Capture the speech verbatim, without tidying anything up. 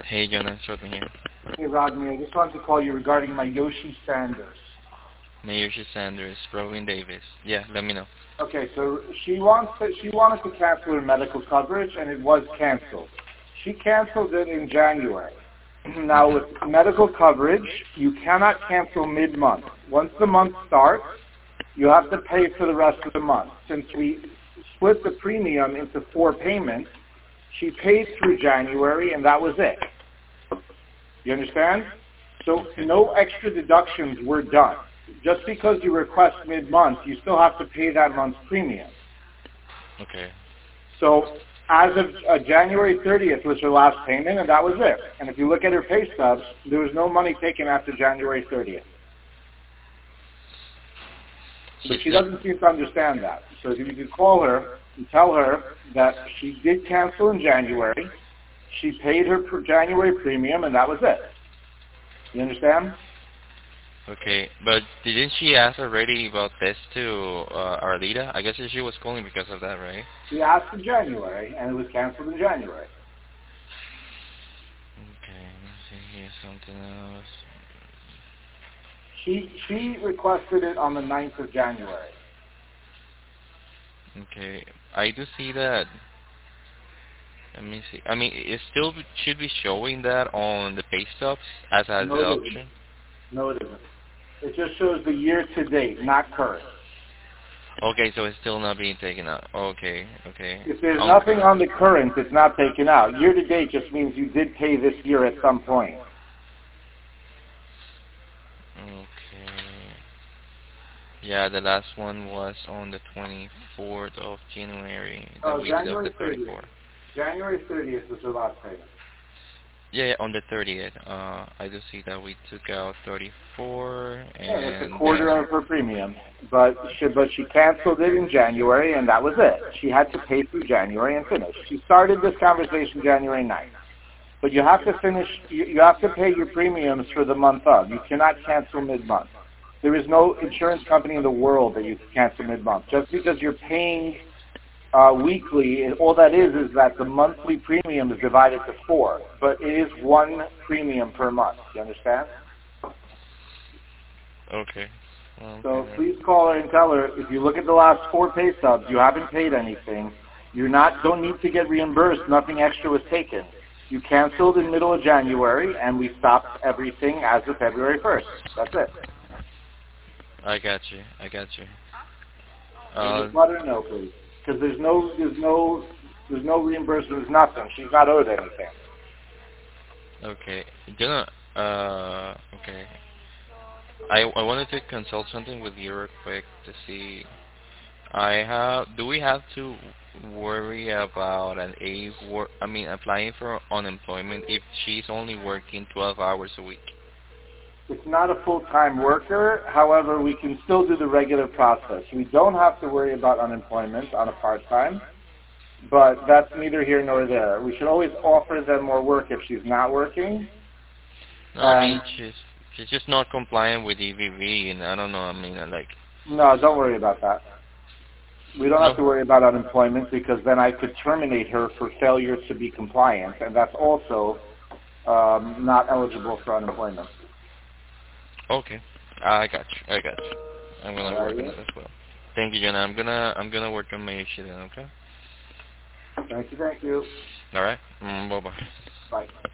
Hey, Jonas, Jordan here. Hey, Rodney, I just wanted to call you regarding my Yoshi Sanders. Mayorshi Sanders, Robin Davis. Yeah, let me know. Okay, so she wants to, she wanted to cancel her medical coverage, and it was canceled. She canceled it in January. Now, with medical coverage, you cannot cancel mid-month. Once the month starts, you have to pay for the rest of the month. Since we split the premium into four payments, she paid through January, and that was it. You understand? So no extra deductions were done. Just because you request mid-month, you still have to pay that month's premium. Okay. So as of uh, January thirtieth was her last payment, and that was it. And if you look at her pay stubs, there was no money taken after January thirtieth. But she doesn't seem to understand that. So if you could call her and tell her that she did cancel in January, she paid her per January premium, and that was it. You understand? Okay, but didn't she ask already about this to uh, Arlita? I guess she was calling because of that, right? She asked in January, and it was canceled in January. Okay, let me see here, something else. She she requested it on the ninth of January. Okay, I do see that. Let me see. I mean, it still should be showing that on the pay stubs as a No, it deduction. isn't. No, it isn't. It just shows the year to date, not current. Okay, so it's still not being taken out. Okay, okay. If there's Um, nothing on the current, it's not taken out. Year to date just means you did pay this year at some point. Okay. Yeah, the last one was on the twenty-fourth of January, the Oh, week of January the thirtieth. thirty-fourth. January thirtieth was her last payment. Yeah, yeah, on the thirtieth. Uh, I do see that we took out thirty-four, Yeah, that's a and quarter then of her premium. But she, but she canceled it in January, and that was it. She had to pay through January and finish. She started this conversation January ninth. But you have to finish, you, you have to pay your premiums for the month of. You cannot cancel mid-month. There is no insurance company in the world that you can cancel mid-month. Just because you're paying uh, weekly, all that is is that the monthly premium is divided to four. But it is one premium per month. You understand? okay. So Okay. please call her and tell her, if you look at the last four pay stubs, you haven't paid anything. You're not, don't need to get reimbursed. Nothing extra was taken. You canceled in middle of January, and we stopped everything as of February first. That's it. I got you. I got you. And Uh, just let her know, please, because there's no, there's no, there's no reimbursement. There's nothing. She's not owed anything. okay. Gonna. Uh, okay. I I wanted to consult something with you real quick to see. I have. Do we have to worry about an A work? I mean, applying for unemployment if she's only working twelve hours a week? It's not a full-time worker. However, we can still do the regular process. We don't have to worry about unemployment on a part-time, but that's neither here nor there. We should always offer them more work if she's not working. No, I And mean she's she's just not compliant with E V V, and I don't know. I mean, uh, like no, don't worry about that. We don't have no. to worry about unemployment because then I could terminate her for failure to be compliant, and that's also um, not eligible for unemployment. Okay, I got you. I got you. I'm All gonna right, work on yeah? it as well. Thank you, Jenna. I'm gonna I'm gonna work on my issue then. Okay. Thank you, thank you. All right. Mm, bye bye. Bye.